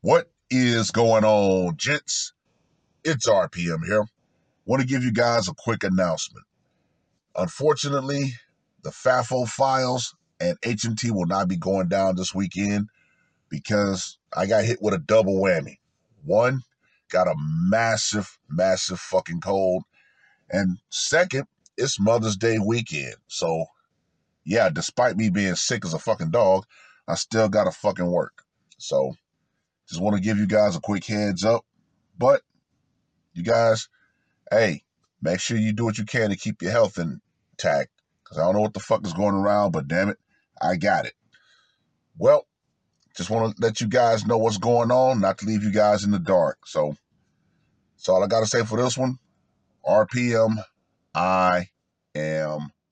What is going on, gents? It's RPM here. Want to give you guys a quick announcement. Unfortunately, the FAFO files and HMT will not be going down this weekend because I got hit with a double whammy. One, got a massive fucking cold. And second, it's Mother's Day weekend. So, yeah, despite me being sick as a fucking dog, I still got to fucking work. So, just want to give you guys a quick heads up. But, you guys, hey, make sure you do what you can to keep your health intact. Because I don't know what the fuck is going around, but damn it, I got it. Well, just want to let you guys know what's going on, not to leave you guys in the dark. So, that's all I got to say for this one. RPM, I am